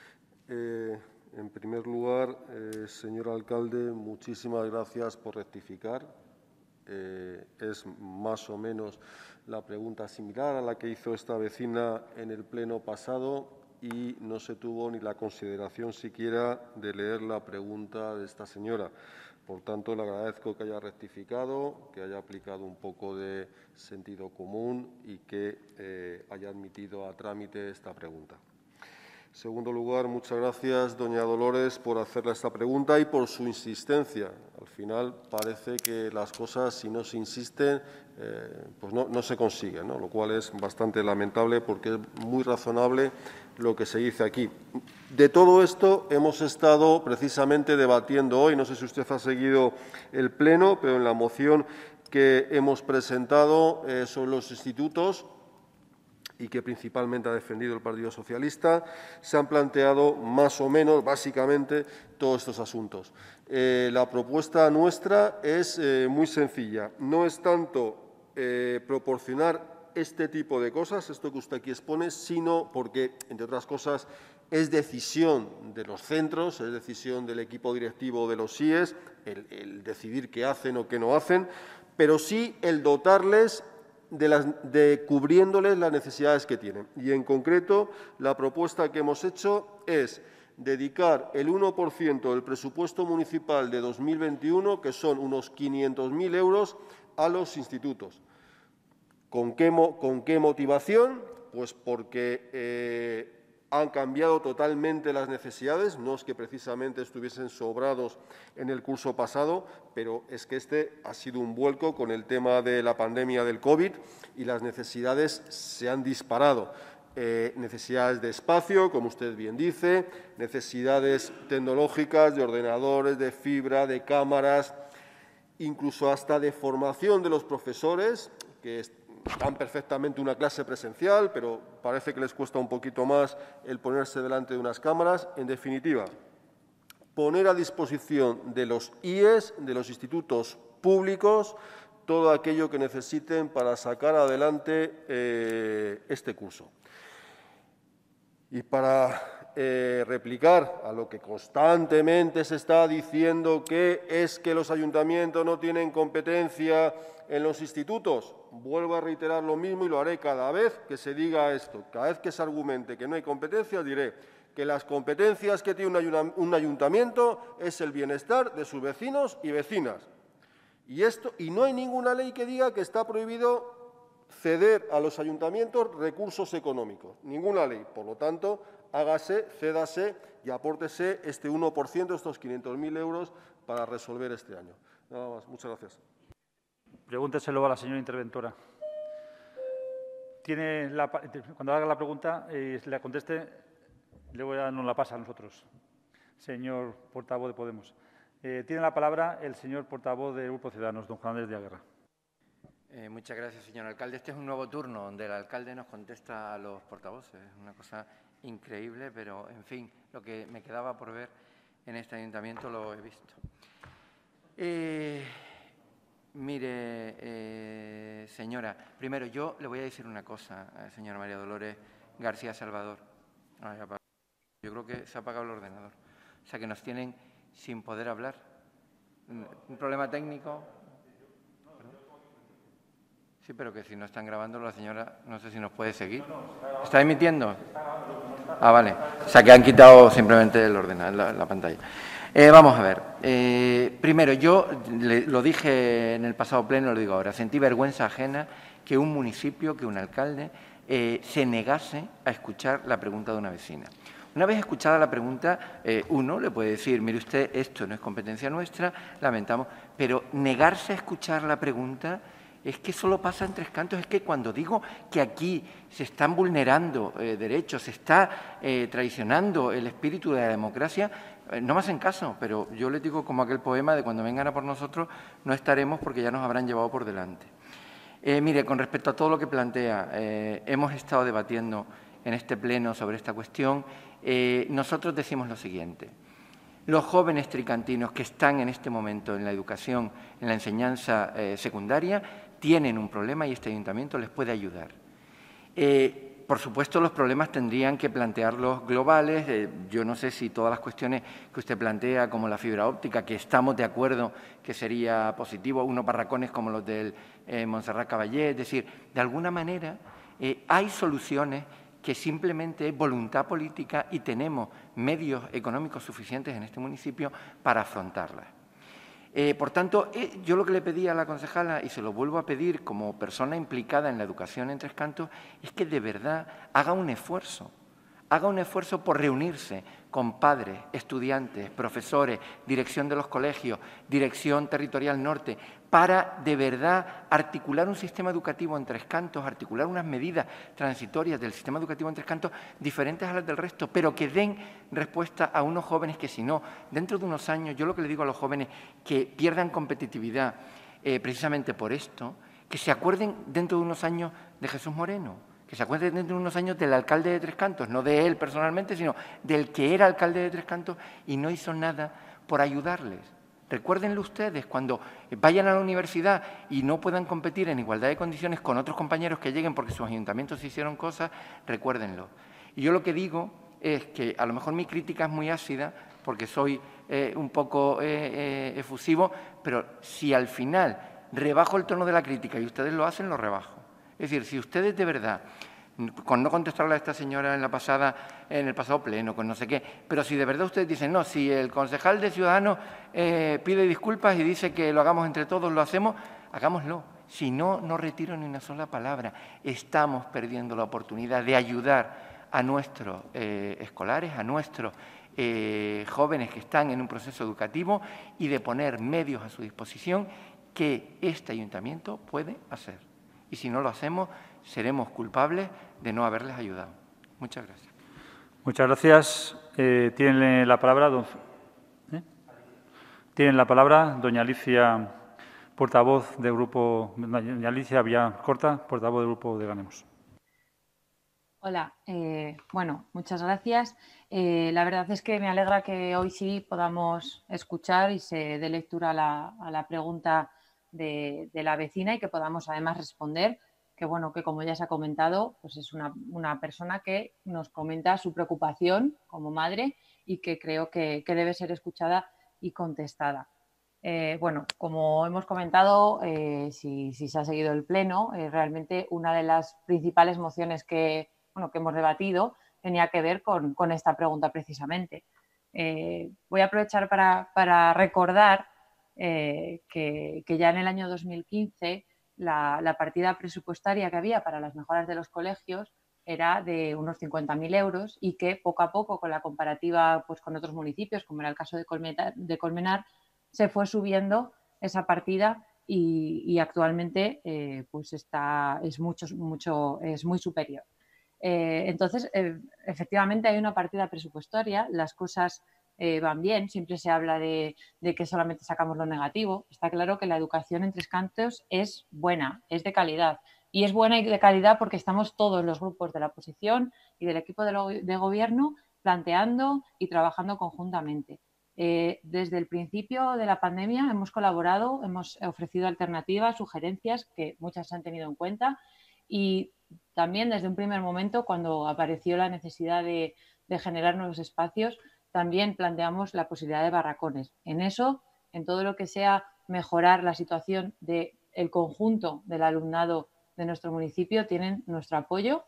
En primer lugar, señor alcalde, muchísimas gracias por rectificar. Es más o menos la pregunta similar a la que hizo esta vecina en el pleno pasado y no se tuvo ni la consideración siquiera de leer la pregunta de esta señora. Por tanto, le agradezco que haya rectificado, que haya aplicado un poco de sentido común y que haya admitido a trámite esta pregunta. En segundo lugar, muchas gracias, doña Dolores, por hacerle esta pregunta y por su insistencia. Al final parece que las cosas, si no se insisten, pues no se consiguen, ¿no? Lo cual es bastante lamentable porque es muy razonable lo que se dice aquí. De todo esto hemos estado precisamente debatiendo hoy, no sé si usted ha seguido el pleno, pero en la moción que hemos presentado sobre los institutos y que principalmente ha defendido el Partido Socialista, se han planteado más o menos, básicamente, todos estos asuntos. La propuesta nuestra es muy sencilla. No es tanto proporcionar este tipo de cosas, esto que usted aquí expone, sino porque, entre otras cosas, es decisión de los centros, es decisión del equipo directivo de los SIES, el decidir qué hacen o qué no hacen, pero sí el dotarles de cubriéndoles las necesidades que tienen. Y, en concreto, la propuesta que hemos hecho es dedicar el 1% del presupuesto municipal de 2021, que son unos 500.000 euros, a los institutos. ¿Con qué motivación? Pues porque Han cambiado totalmente las necesidades, no es que precisamente estuviesen sobrados en el curso pasado, pero es que este ha sido un vuelco con el tema de la pandemia del COVID y las necesidades se han disparado. Necesidades de espacio, como usted bien dice, necesidades tecnológicas, de ordenadores, de fibra, de cámaras, incluso hasta de formación de los profesores, que dan perfectamente una clase presencial, pero parece que les cuesta un poquito más el ponerse delante de unas cámaras. En definitiva, poner a disposición de los IES, de los institutos públicos, todo aquello que necesiten para sacar adelante este curso. Y para replicar a lo que constantemente se está diciendo, que es que los ayuntamientos no tienen competencia en los institutos, vuelvo a reiterar lo mismo y lo haré cada vez que se diga esto. Cada vez que se argumente que no hay competencia, diré que las competencias que tiene un ayuntamiento es el bienestar de sus vecinos y vecinas. Y no hay ninguna ley que diga que está prohibido ceder a los ayuntamientos recursos económicos. Ninguna ley. Por lo tanto, hágase, cédase y apórtese este 1%, estos 500.000 euros, para resolver este año. Nada más. Muchas gracias. Pregúnteselo a la señora interventora. Cuando haga la pregunta y la conteste, luego ya nos la pasa a nosotros. Señor portavoz de Podemos. Tiene la palabra el señor portavoz del Grupo Ciudadanos, don Juan Andrés de Aguerra. Muchas gracias, señor alcalde. Este es un nuevo turno donde el alcalde nos contesta a los portavoces. Es una cosa increíble, pero, en fin, lo que me quedaba por ver en este ayuntamiento lo he visto. Mire, señora, primero yo le voy a decir una cosa, señora María Dolores García Salvador. Yo creo que se ha apagado el ordenador. O sea, que nos tienen sin poder hablar. ¿Un problema técnico? Sí, pero que si no están grabando, la señora no sé si nos puede seguir. ¿Está emitiendo? Ah, vale. O sea, que han quitado simplemente el ordenador, la pantalla. Vamos a ver. Primero, yo lo dije en el pasado pleno, lo digo ahora. Sentí vergüenza ajena que un municipio, que un alcalde, se negase a escuchar la pregunta de una vecina. Una vez escuchada la pregunta, uno le puede decir, mire usted, esto no es competencia nuestra, lamentamos, pero negarse a escuchar la pregunta es que solo pasa en Tres Cantos. Es que cuando digo que aquí se están vulnerando derechos, se está traicionando el espíritu de la democracia, no me hacen caso, pero yo les digo como aquel poema de cuando vengan a por nosotros no estaremos porque ya nos habrán llevado por delante. Mire, con respecto a todo lo que plantea, hemos estado debatiendo en este pleno sobre esta cuestión. Nosotros decimos lo siguiente. Los jóvenes tricantinos que están en este momento en la educación, en la enseñanza secundaria, tienen un problema y este ayuntamiento les puede ayudar. Por supuesto, los problemas tendrían que plantearlos globales. Yo no sé si todas las cuestiones que usted plantea, como la fibra óptica, que estamos de acuerdo que sería positivo, unos barracones como los del Montserrat Caballé, es decir, de alguna manera hay soluciones que simplemente es voluntad política y tenemos medios económicos suficientes en este municipio para afrontarlas. Por tanto, yo lo que le pedí a la concejala, y se lo vuelvo a pedir como persona implicada en la educación en Tres Cantos, es que de verdad haga un esfuerzo por reunirse con padres, estudiantes, profesores, dirección de los colegios, dirección territorial norte, para de verdad articular un sistema educativo en Tres Cantos, articular unas medidas transitorias del sistema educativo en Tres Cantos diferentes a las del resto, pero que den respuesta a unos jóvenes que, si no, dentro de unos años, yo lo que le digo a los jóvenes que pierdan competitividad precisamente por esto, que se acuerden dentro de unos años de Jesús Moreno, que se acuerden dentro de unos años del alcalde de Tres Cantos, no de él personalmente, sino del que era alcalde de Tres Cantos y no hizo nada por ayudarles. Recuérdenlo ustedes, cuando vayan a la universidad y no puedan competir en igualdad de condiciones con otros compañeros que lleguen porque sus ayuntamientos hicieron cosas, recuérdenlo. Y yo lo que digo es que a lo mejor mi crítica es muy ácida porque soy un poco efusivo, pero si al final rebajo el tono de la crítica y ustedes lo hacen, lo rebajo. Es decir, si ustedes de verdad, con no contestarle a esta señora en el pasado pleno, con no sé qué, pero si de verdad ustedes dicen, no, si el concejal de Ciudadanos pide disculpas y dice que lo hagamos entre todos, lo hacemos, hagámoslo. Si no, no retiro ni una sola palabra. Estamos perdiendo la oportunidad de ayudar a nuestros escolares, a nuestros jóvenes que están en un proceso educativo y de poner medios a su disposición que este ayuntamiento puede hacer. Y si no lo hacemos, seremos culpables de no haberles ayudado. Muchas gracias. Muchas gracias. Tiene la palabra doña Alicia, portavoz del Grupo, doña Alicia Villacorta, portavoz del Grupo de Ganemos. Hola, bueno, muchas gracias. La verdad es que me alegra que hoy sí podamos escuchar y se dé lectura a la pregunta de la vecina y que podamos además responder, que bueno, que como ya se ha comentado, pues es una persona que nos comenta su preocupación como madre y que creo que debe ser escuchada y contestada. Bueno, como hemos comentado, si se ha seguido el pleno, realmente una de las principales mociones que hemos debatido tenía que ver con esta pregunta precisamente. Voy a aprovechar para recordar que ya en el año 2015 la partida presupuestaria que había para las mejoras de los colegios era de unos 50.000 euros y que poco a poco, con la comparativa pues, con otros municipios, como era el caso de Colmenar, se fue subiendo esa partida y actualmente pues es muy superior. Entonces, efectivamente hay una partida presupuestaria, las cosas van bien, siempre se habla de que solamente sacamos lo negativo. Está claro que la educación en Tres Cantos es buena, es de calidad. Y es buena y de calidad porque estamos todos los grupos de la oposición y del equipo de gobierno planteando y trabajando conjuntamente. Desde el principio de la pandemia hemos colaborado, hemos ofrecido alternativas, sugerencias que muchas se han tenido en cuenta y también desde un primer momento, cuando apareció la necesidad de generar nuevos espacios, también planteamos la posibilidad de barracones. En eso, en todo lo que sea mejorar la situación del conjunto del alumnado de nuestro municipio, tienen nuestro apoyo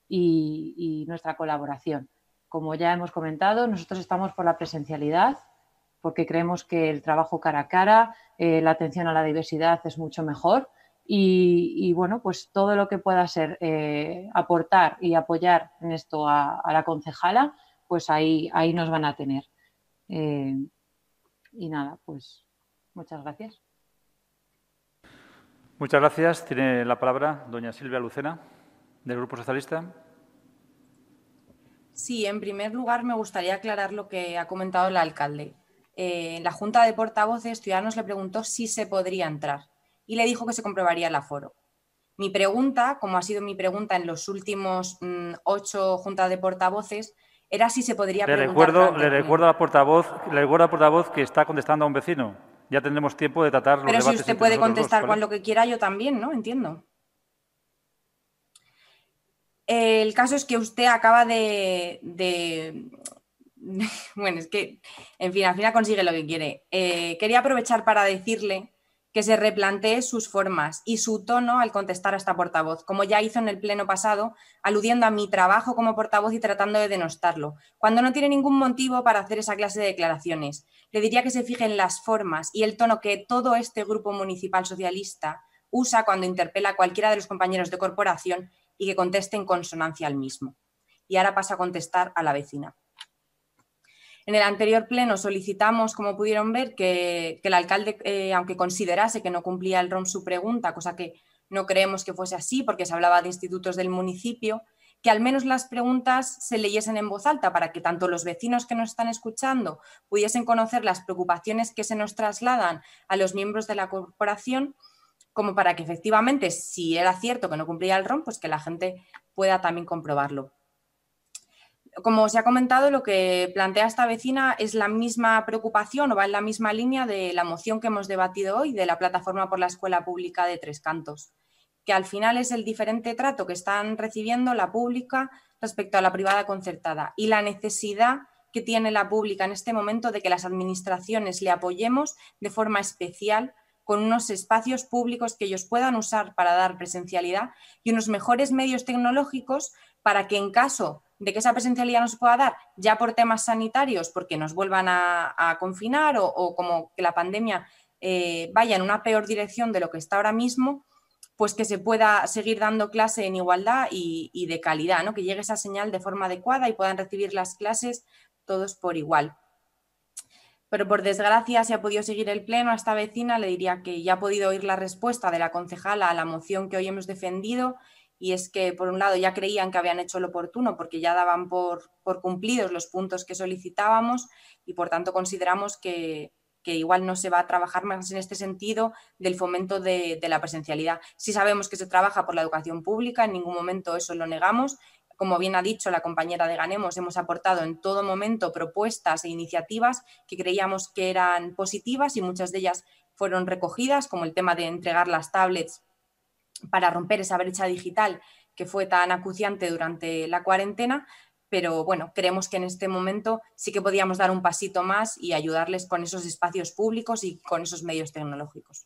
y nuestra colaboración. Como ya hemos comentado, nosotros estamos por la presencialidad porque creemos que el trabajo cara a cara, la atención a la diversidad es mucho mejor y bueno, pues todo lo que pueda ser aportar y apoyar en esto a la concejala, pues ahí nos van a tener. Y nada, pues muchas gracias. Muchas gracias. Tiene la palabra doña Silvia Lucena, del Grupo Socialista. Sí, en primer lugar me gustaría aclarar lo que ha comentado el alcalde. En la Junta de Portavoces, Ciudadanos le preguntó si se podría entrar y le dijo que se comprobaría el aforo. Mi pregunta, como ha sido mi pregunta en los últimos 8 juntas de portavoces, era si se podría preguntar. Le recuerdo a la portavoz que está contestando a un vecino. Ya tendremos tiempo de tratar los debates. Pero si usted puede contestar con lo que quiera, yo también, ¿no? Entiendo. El caso es que usted acaba de bueno, es que, en fin, al final consigue lo que quiere. Quería aprovechar para decirle que se replantee sus formas y su tono al contestar a esta portavoz, como ya hizo en el pleno pasado, aludiendo a mi trabajo como portavoz y tratando de denostarlo, cuando no tiene ningún motivo para hacer esa clase de declaraciones. Le diría que se fije en las formas y el tono que todo este grupo municipal socialista usa cuando interpela a cualquiera de los compañeros de corporación y que conteste en consonancia al mismo. Y ahora paso a contestar a la vecina. En el anterior pleno solicitamos, como pudieron ver, que el alcalde, aunque considerase que no cumplía el ROM su pregunta, cosa que no creemos que fuese así porque se hablaba de institutos del municipio, que al menos las preguntas se leyesen en voz alta para que tanto los vecinos que nos están escuchando pudiesen conocer las preocupaciones que se nos trasladan a los miembros de la corporación, como para que efectivamente, si era cierto que no cumplía el ROM, pues que la gente pueda también comprobarlo. Como se ha comentado, lo que plantea esta vecina es la misma preocupación o va en la misma línea de la moción que hemos debatido hoy de la Plataforma por la Escuela Pública de Tres Cantos, que al final es el diferente trato que están recibiendo la pública respecto a la privada concertada y la necesidad que tiene la pública en este momento de que las administraciones le apoyemos de forma especial con unos espacios públicos que ellos puedan usar para dar presencialidad y unos mejores medios tecnológicos para que en caso de que esa presencialidad no se pueda dar ya por temas sanitarios, porque nos vuelvan a confinar o como que la pandemia vaya en una peor dirección de lo que está ahora mismo, pues que se pueda seguir dando clase en igualdad y de calidad, ¿no? Que llegue esa señal de forma adecuada y puedan recibir las clases todos por igual. Pero por desgracia, si ha podido seguir el pleno, a esta vecina le diría que ya ha podido oír la respuesta de la concejala a la moción que hoy hemos defendido, y es que, por un lado, ya creían que habían hecho lo oportuno porque ya daban por cumplidos los puntos que solicitábamos y, por tanto, consideramos que igual no se va a trabajar más en este sentido del fomento de la presencialidad. Sí sabemos que se trabaja por la educación pública, en ningún momento eso lo negamos. Como bien ha dicho la compañera de Ganemos, hemos aportado en todo momento propuestas e iniciativas que creíamos que eran positivas y muchas de ellas fueron recogidas, como el tema de entregar las tablets para romper esa brecha digital que fue tan acuciante durante la cuarentena. Pero bueno, creemos que en este momento sí que podíamos dar un pasito más y ayudarles con esos espacios públicos y con esos medios tecnológicos.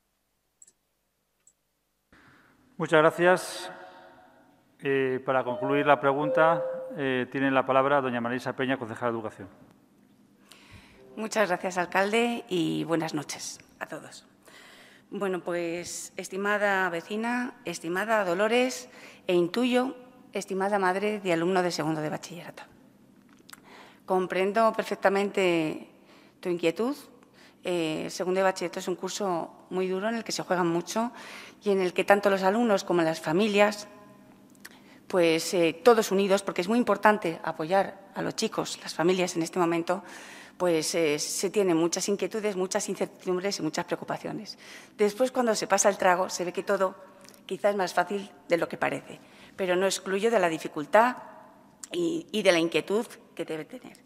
Muchas gracias. Para concluir la pregunta, tiene la palabra doña Marisa Peña, concejala de Educación. Muchas gracias, alcalde, y buenas noches a todos. Bueno, pues, estimada vecina, estimada Dolores, e intuyo, estimada madre de alumno de segundo de bachillerato. Comprendo perfectamente tu inquietud. Segundo de bachillerato es un curso muy duro en el que se juega mucho y en el que tanto los alumnos como las familias, pues todos unidos, porque es muy importante apoyar a los chicos, las familias en este momento, pues se tienen muchas inquietudes, muchas incertidumbres y muchas preocupaciones. Después, cuando se pasa el trago, se ve que todo quizás es más fácil de lo que parece, pero no excluyo de la dificultad y de la inquietud que debe tener.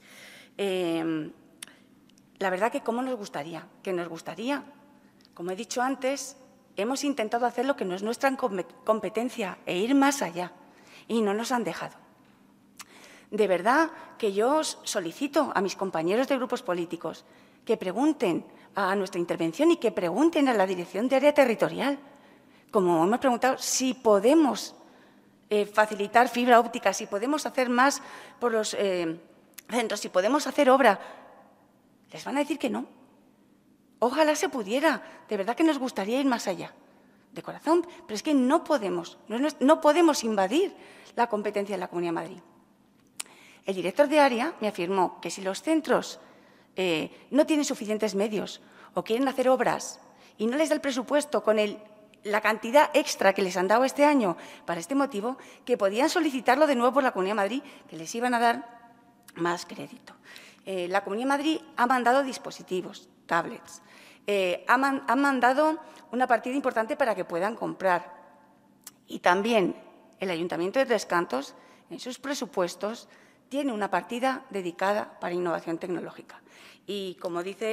La verdad que cómo nos gustaría, como he dicho antes, hemos intentado hacer lo que no es nuestra competencia e ir más allá y no nos han dejado. De verdad que yo os solicito a mis compañeros de grupos políticos que pregunten a nuestra intervención y que pregunten a la Dirección de Área Territorial, como hemos preguntado, si podemos facilitar fibra óptica, si podemos hacer más por los centros, si podemos hacer obra. Les van a decir que no. Ojalá se pudiera. De verdad que nos gustaría ir más allá. De corazón. Pero es que no podemos invadir la competencia de la Comunidad de Madrid. El director de área me afirmó que si los centros no tienen suficientes medios o quieren hacer obras y no les da el presupuesto con la cantidad extra que les han dado este año para este motivo, que podían solicitarlo de nuevo por la Comunidad de Madrid, que les iban a dar más crédito. La Comunidad de Madrid ha mandado dispositivos, tablets, ha mandado una partida importante para que puedan comprar. Y también el Ayuntamiento de Tres Cantos, en sus presupuestos, tiene una partida dedicada para innovación tecnológica. Y, como dice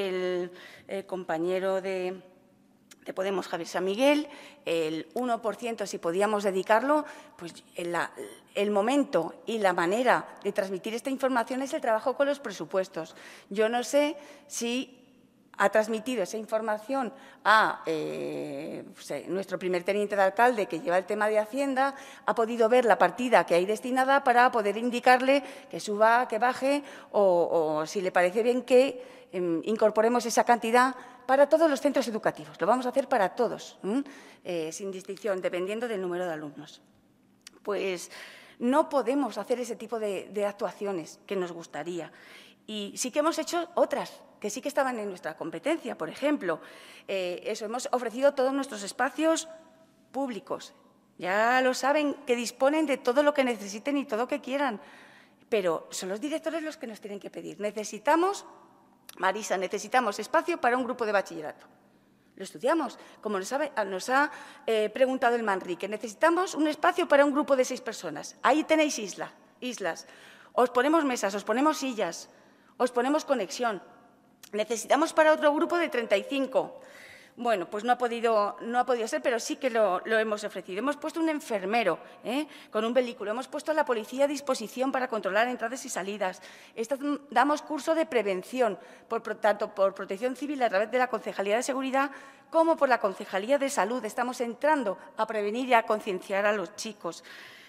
el compañero de Podemos, Javier San Miguel, el 1%, si podíamos dedicarlo, pues el momento y la manera de transmitir esta información es el trabajo con los presupuestos. Yo no sé si ha transmitido esa información a nuestro primer teniente de alcalde, que lleva el tema de Hacienda, ha podido ver la partida que hay destinada para poder indicarle que suba, que baje, o si le parece bien que incorporemos esa cantidad para todos los centros educativos. Lo vamos a hacer para todos, sin distinción, dependiendo del número de alumnos. Pues no podemos hacer ese tipo de actuaciones que nos gustaría. Y sí que hemos hecho otras que sí que estaban en nuestra competencia. Por ejemplo, hemos ofrecido todos nuestros espacios públicos. Ya lo saben, que disponen de todo lo que necesiten y todo lo que quieran. Pero son los directores los que nos tienen que pedir. Necesitamos, Marisa, necesitamos espacio para un grupo de bachillerato. Lo estudiamos. Como nos ha preguntado el Manrique, necesitamos un espacio para un grupo de 6 personas. Ahí tenéis islas. Os ponemos mesas, os ponemos sillas, os ponemos conexión. Necesitamos para otro grupo de 35. Bueno, pues no ha podido ser, pero sí que lo hemos ofrecido. Hemos puesto un enfermero con un vehículo, hemos puesto a la policía a disposición para controlar entradas y salidas. Damos curso de prevención, tanto por Protección Civil a través de la Concejalía de Seguridad como por la Concejalía de Salud. Estamos entrando a prevenir y a concienciar a los chicos.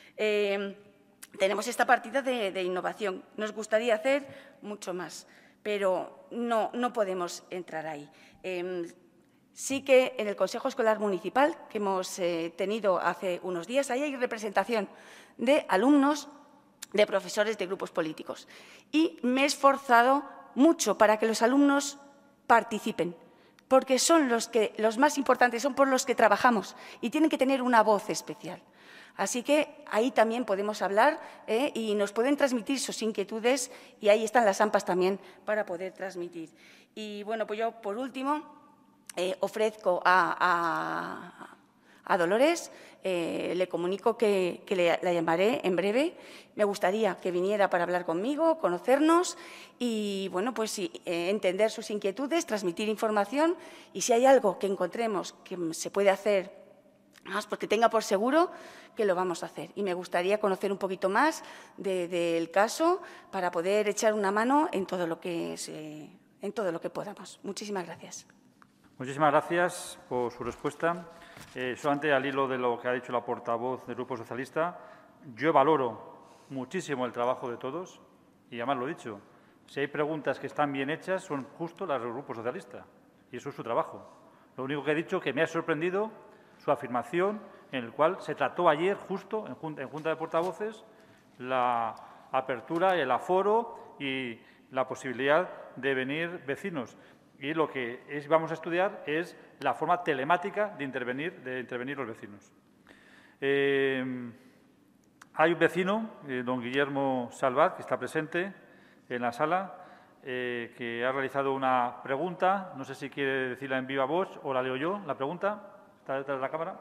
Tenemos esta partida de innovación. Nos gustaría hacer mucho más, pero no podemos entrar ahí. Sí que en el Consejo Escolar Municipal, que hemos tenido hace unos días, ahí hay representación de alumnos, de profesores de grupos políticos. Y me he esforzado mucho para que los alumnos participen, porque son los más importantes, son por los que trabajamos y tienen que tener una voz especial. Así que ahí también podemos hablar y nos pueden transmitir sus inquietudes y ahí están las AMPAs también para poder transmitir. Y bueno, pues yo por último ofrezco a Dolores, le comunico que la llamaré en breve. Me gustaría que viniera para hablar conmigo, conocernos y, bueno, pues sí, entender sus inquietudes, transmitir información y si hay algo que encontremos que se puede hacer más, porque tenga por seguro que lo vamos a hacer. Y me gustaría conocer un poquito más del caso para poder echar una mano en todo lo que podamos. Muchísimas gracias. Muchísimas gracias por su respuesta. Solamente al hilo de lo que ha dicho la portavoz del Grupo Socialista, yo valoro muchísimo el trabajo de todos y además lo he dicho, si hay preguntas que están bien hechas son justo las del Grupo Socialista y eso es su trabajo. Lo único que he dicho que me ha sorprendido su afirmación en el cual se trató ayer justo en Junta de Portavoces la apertura, el aforo y la posibilidad de venir vecinos. Y lo que vamos a estudiar es la forma telemática de intervenir los vecinos. Hay un vecino, don Guillermo Salvat, que está presente en la sala, que ha realizado una pregunta. No sé si quiere decirla en viva voz o la leo yo, la pregunta. ¿Está detrás de la cámara?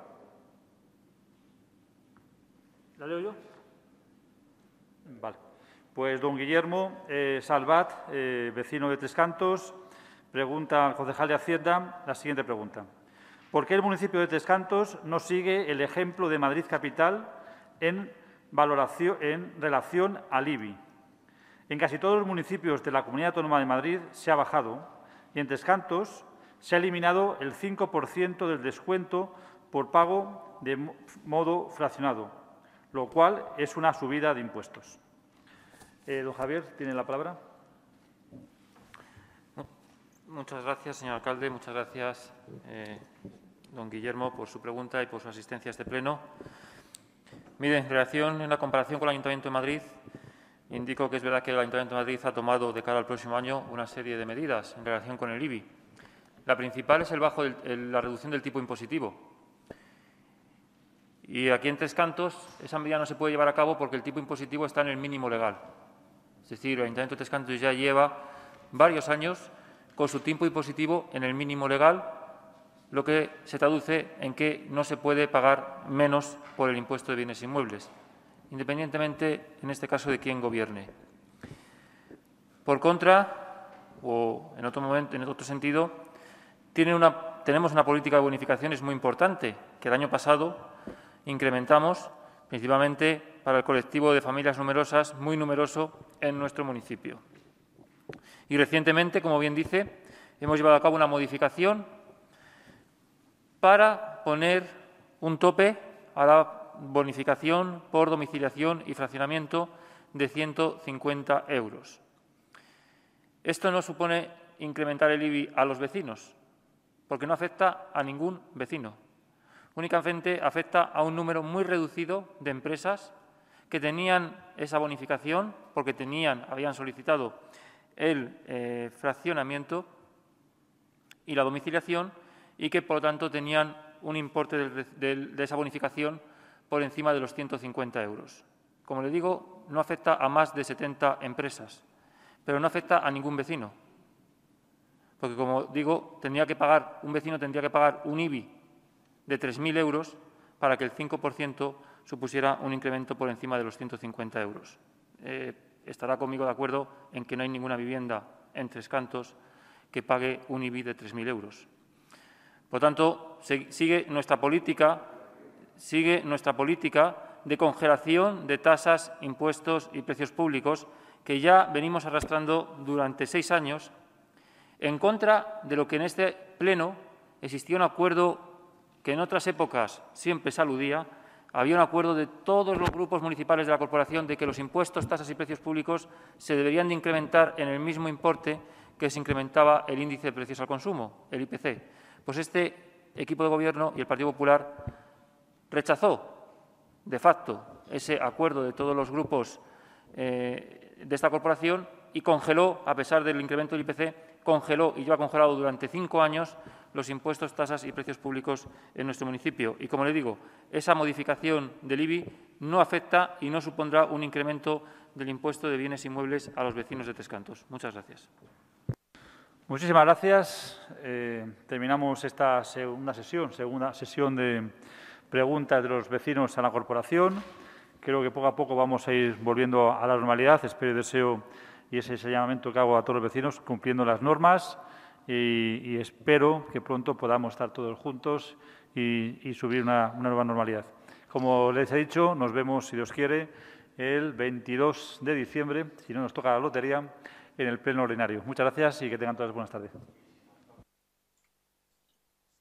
¿La leo yo? Vale. Pues don Guillermo Salvat, vecino de Tres Cantos, pregunta al concejal de Hacienda la siguiente pregunta. ¿Por qué el municipio de Tres Cantos no sigue el ejemplo de Madrid Capital en relación al IBI? En casi todos los municipios de la Comunidad Autónoma de Madrid se ha bajado y en Tres Cantos se ha eliminado el 5% del descuento por pago de modo fraccionado, lo cual es una subida de impuestos. Don Javier, tiene la palabra. Muchas gracias, señor alcalde. Muchas gracias, don Guillermo, por su pregunta y por su asistencia a este pleno. Mire, en la comparación con el Ayuntamiento de Madrid, indico que es verdad que el Ayuntamiento de Madrid ha tomado de cara al próximo año una serie de medidas en relación con el IBI. La principal es la reducción del tipo impositivo. Y aquí en Tres Cantos esa medida no se puede llevar a cabo porque el tipo impositivo está en el mínimo legal. Es decir, el Ayuntamiento de Tres Cantos ya lleva varios años con su tipo impositivo en el mínimo legal, lo que se traduce en que no se puede pagar menos por el impuesto de bienes inmuebles, independientemente, en este caso, de quién gobierne. Por contra, o en otro sentido, tenemos una política de bonificaciones muy importante que el año pasado incrementamos, principalmente para el colectivo de familias numerosas, muy numeroso en nuestro municipio. Y recientemente, como bien dice, hemos llevado a cabo una modificación para poner un tope a la bonificación por domiciliación y fraccionamiento de 150 euros. Esto no supone incrementar el IBI a los vecinos, porque no afecta a ningún vecino. Únicamente afecta a un número muy reducido de empresas que tenían esa bonificación porque habían solicitado el fraccionamiento y la domiciliación y que, por lo tanto, tenían un importe de esa bonificación por encima de los 150 euros. Como le digo, no afecta a más de 70 empresas, pero no afecta a ningún vecino. Porque, como digo, un vecino tendría que pagar un IBI de 3.000 euros para que el 5% supusiera un incremento por encima de los 150 euros. Estará conmigo de acuerdo en que no hay ninguna vivienda en Tres Cantos que pague un IBI de 3.000 euros. Por lo tanto, sigue nuestra política de congelación de tasas, impuestos y precios públicos que ya venimos arrastrando durante 6 años, en contra de lo que en este pleno existía un acuerdo que en otras épocas siempre se aludía. Había un acuerdo de todos los grupos municipales de la corporación de que los impuestos, tasas y precios públicos se deberían de incrementar en el mismo importe que se incrementaba el índice de precios al consumo, el IPC. Pues este equipo de Gobierno y el Partido Popular rechazó de facto ese acuerdo de todos los grupos de esta corporación y congeló, a pesar del incremento del IPC, congeló y lleva congelado durante 5 años los impuestos, tasas y precios públicos en nuestro municipio. Y, como le digo, esa modificación del IBI no afecta y no supondrá un incremento del impuesto de bienes inmuebles a los vecinos de Tres Cantos. Muchas gracias. Muchísimas gracias. Terminamos esta segunda sesión de preguntas de los vecinos a la corporación. Creo que poco a poco vamos a ir volviendo a la normalidad. Espero y deseo, y ese es el llamamiento que hago a todos los vecinos, cumpliendo las normas y espero que pronto podamos estar todos juntos y subir una nueva normalidad. Como les he dicho, nos vemos, si Dios quiere, el 22 de diciembre, si no nos toca la lotería, en el pleno ordinario. Muchas gracias y que tengan todas buenas tardes.